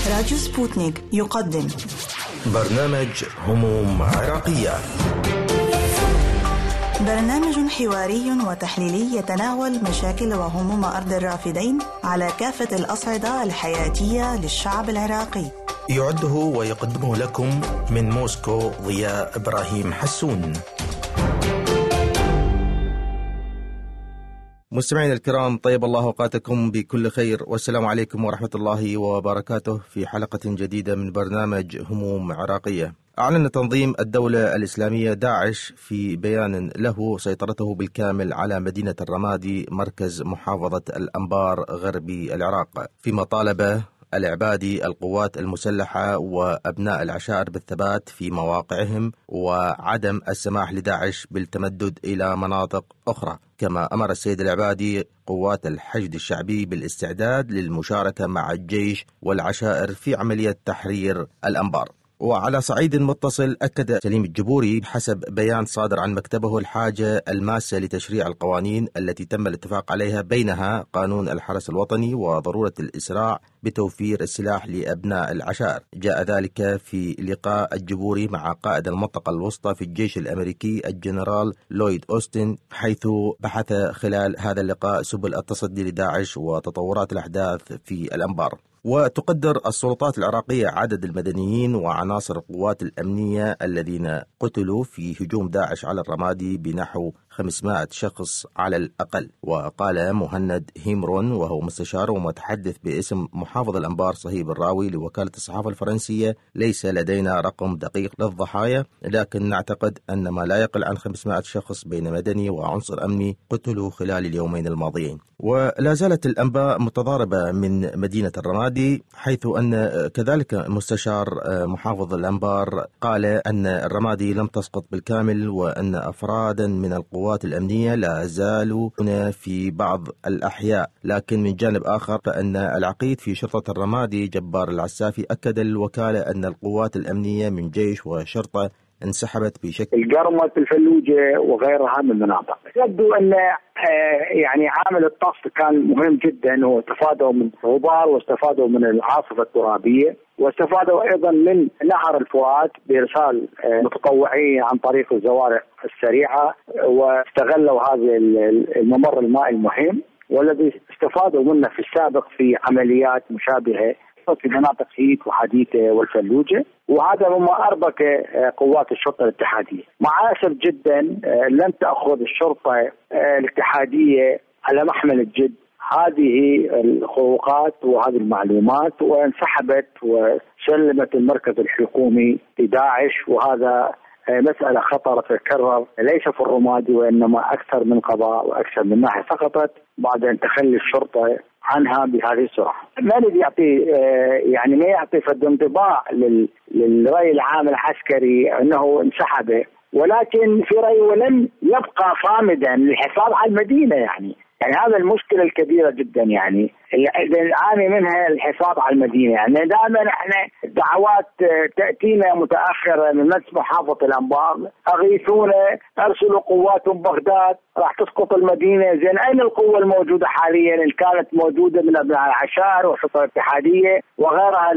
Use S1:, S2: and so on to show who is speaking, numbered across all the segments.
S1: راديو سبوتنيك يقدم
S2: برنامج هموم عراقية،
S1: برنامج حواري وتحليلي يتناول مشاكل وهموم أرض الرافدين على كافة الأصعدة الحياتية للشعب العراقي.
S2: يعده ويقدمه لكم من موسكو ضياء إبراهيم حسون. مستمعين الكرام، طيب الله أوقاتكم بكل خير، والسلام عليكم ورحمة الله وبركاته في حلقة جديدة من برنامج هموم عراقية. أعلن تنظيم الدولة الإسلامية داعش في بيان له سيطرته بالكامل على مدينة الرمادي مركز محافظة الأنبار غربي العراق، فيما طالب العبادي القوات المسلحة وأبناء العشائر بالثبات في مواقعهم وعدم السماح لداعش بالتمدد إلى مناطق أخرى. كما أمر السيد العبادي قوات الحشد الشعبي بالاستعداد للمشاركة مع الجيش والعشائر في عملية تحرير الأنبار. وعلى صعيد متصل، أكد سليم الجبوري حسب بيان صادر عن مكتبه الحاجة الماسة لتشريع القوانين التي تم الاتفاق عليها، بينها قانون الحرس الوطني وضرورة الإسراع بتوفير السلاح لأبناء العشائر. جاء ذلك في لقاء الجبوري مع قائد المنطقة الوسطى في الجيش الأمريكي الجنرال لويد أوستن، حيث بحث خلال هذا اللقاء سبل التصدي لداعش وتطورات الأحداث في الأنبار. وتقدر السلطات العراقية عدد المدنيين وعناصر القوات الأمنية الذين قتلوا في هجوم داعش على الرمادي بنحو 500 شخص على الأقل. وقال مهند هيمرون وهو مستشار ومتحدث باسم محافظ الأنبار صهيب الراوي لوكالة الصحافة الفرنسية: ليس لدينا رقم دقيق للضحايا، لكن نعتقد أن ما لا يقل عن 500 شخص بين مدني وعنصر أمني قتلوا خلال اليومين الماضيين. ولا زالت الأنباء متضاربة من مدينة الرمادي، حيث أن كذلك مستشار محافظ الأنبار قال أن الرمادي لم تسقط بالكامل، وأن أفرادا من القوات الأمنية لا زالوا هنا في بعض الأحياء. لكن من جانب آخر، فأن العقيد في شرطة الرمادي جبار العسافي أكد الوكالة أن القوات الأمنية من جيش وشرطة انسحبت بشكل
S3: القرمة، الفلوجة وغيرها من المناطق. يبدو أن يعني عامل الطقس كان مهم جدا، واستفادوا من الغبار واستفادوا من العاصفة الترابية واستفادوا أيضا من نهر الفؤاد بإرسال متطوعين عن طريق الزوارق السريعة، واستغلوا هذا الممر المائي المهم والذي استفادوا منه في السابق في عمليات مشابهة في مناطق هيك وحديثة والفلوجة. وهذا مما أربك قوات الشرطة الاتحادية. مع أسف جدا لم تأخذ الشرطة الاتحادية على محمل الجد هذه الخروقات وهذه المعلومات، وانسحبت وسلمت المركز الحكومي لداعش. وهذا مسألة خطر تتكرر ليس في الرمادي، وإنما أكثر من قضاء وأكثر من ناحية سقطت بعد أن تخلي الشرطة عنها بهذه السرعة. ما الذي يعطي يعني ما يعطي فد انطباع للرأي العام العسكري أنه انسحب، ولكن في رأيه ولم يبقى صامدا للحفاظ على المدينة. يعني هذا المشكلة الكبيرة جدا، يعني اللي نعاني منها الحفاظ على المدينة. يعني دائما احنا دعوات تأتينا متأخرة من مجلس محافظة الأنبار: أغيثونا، أرسلوا قوات بغداد، راح تسقط المدينة. زين، أين القوة الموجودة حاليا اللي كانت موجودة من أبناء العشائر والشرطة الاتحادية وغيرها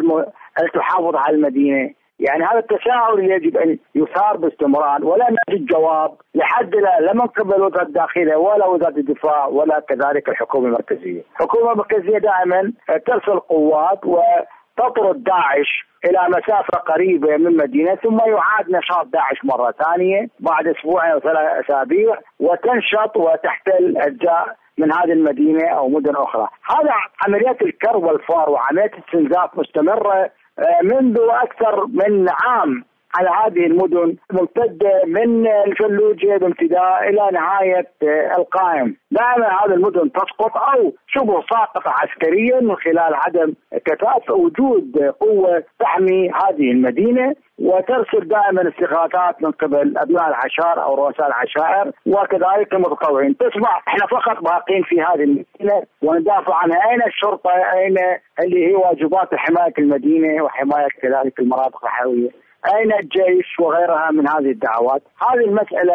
S3: تحافظ على المدينة؟ يعني هذا التساؤل يجب أن يثار باستمرار، ولا نجد جواب لحد لا من قبل وزارة الداخلية ولا وزارة الدفاع ولا كذلك الحكومة المركزية. الحكومة المركزية دائما ترسل قوات وتطرد داعش إلى مسافة قريبة من مدينة، ثم يعاد نشاط داعش مرة ثانية بعد أسبوعين أو 3 أسابيع، وتنشط وتحتل أجزاء من هذه المدينة أو مدن أخرى. هذا عمليات الكر والفار وعمليات استنزاف مستمرة منذ أكثر من عام على هذه المدن، ممتدة من الفلوجة بامتداء إلى نهاية القائم. دائما هذه المدن تسقط أو شبه ساقطة عسكريا من خلال عدم كفاءة وجود قوة تحمي هذه المدينة، وترسل دائما استغاثات من قبل أبناء العشائر أو رؤساء العشائر وكذلك المتطوعين. تسمع احنا فقط باقين في هذه المدينة وندافع عنها. أين الشرطة؟ أين اللي هي واجبات حماية المدينة وحماية كذلك المناطق الحيوية؟ أين الجيش وغيرها من هذه الدعوات؟ هذه المسألة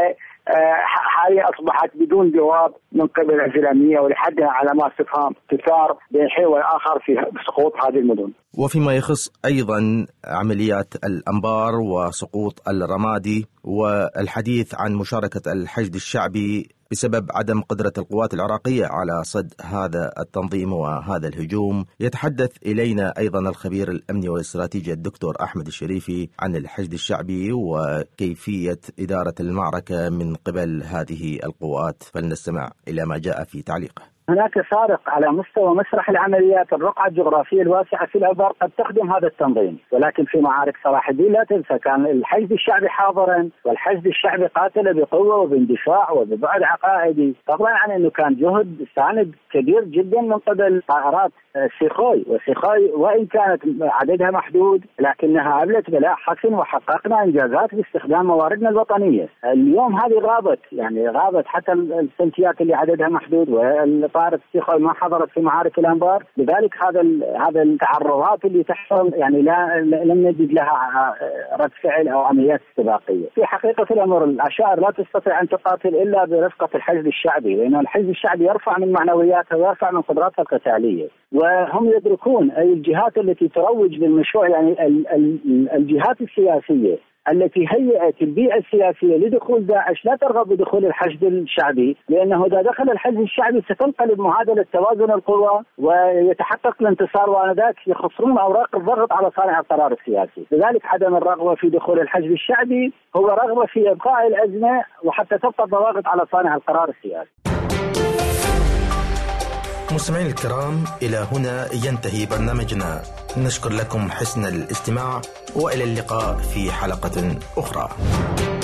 S3: حاليا أصبحت بدون جواب من قبل الإعلامية، ولحدها علامات استفهام تثار بين حين والآخر في سقوط هذه المدن.
S2: وفيما يخص أيضا عمليات الأنبار وسقوط الرمادي والحديث عن مشاركة الحشد الشعبي بسبب عدم قدرة القوات العراقية على صد هذا التنظيم وهذا الهجوم، يتحدث إلينا أيضا الخبير الأمني والاستراتيجي الدكتور أحمد الشريفي عن الحشد الشعبي وكيفية إدارة المعركة من قبل هذه القوات، فلنستمع إلى ما جاء في تعليقه.
S4: هناك فارق على مستوى مسرح العمليات. الرقعة الجغرافية الواسعة في الأنبار قد تخدم هذا التنظيم، ولكن في معارك صلاح الدين لا تنسى كان الحشد الشعبي حاضرا، والحشد الشعبي قاتل بقوة وباندفاع وببعد عقائدي، فضلا عن أنه كان جهد ساند كبير جدا من قبل طائرات سيخوي. وسيخوي وإن كانت عددها محدود لكنها عملت بلاء حسن، وحققنا إنجازات باستخدام مواردنا الوطنية. اليوم هذه غابت حتى السنتيات اللي عددها محدود، طائرة السيخوي ما حضرت في معارك الأنبار. لذلك هذا التعرضات اللي تحصل يعني لم نجد لها رد فعل أو عمليات استباقية. في حقيقة الأمر العشائر لا تستطيع أن تقاتل إلا برفقة الحشد الشعبي، لأن الحشد الشعبي يرفع من معنوياتها ويرفع من قدراتها القتالية، وهم يدركون أي الجهات التي تروج للمشروع، يعني الجهات السياسية التي هيئت البيئة السياسية لدخول داعش لا ترغب بدخول الحشد الشعبي، لأنه إذا دخل الحشد الشعبي ستنقلب معادلة توازن القوى ويتحقق الانتصار، وآنذاك يخسرون أوراق الضغط على صانع القرار السياسي. لذلك عدم الرغبة في دخول الحشد الشعبي هو رغبة في إبقاء الأزمة وحتى تبقى الضغط على صانع القرار السياسي.
S2: مستمعين الكرام، إلى هنا ينتهي برنامجنا. نشكر لكم حسن الاستماع، وإلى اللقاء في حلقة أخرى.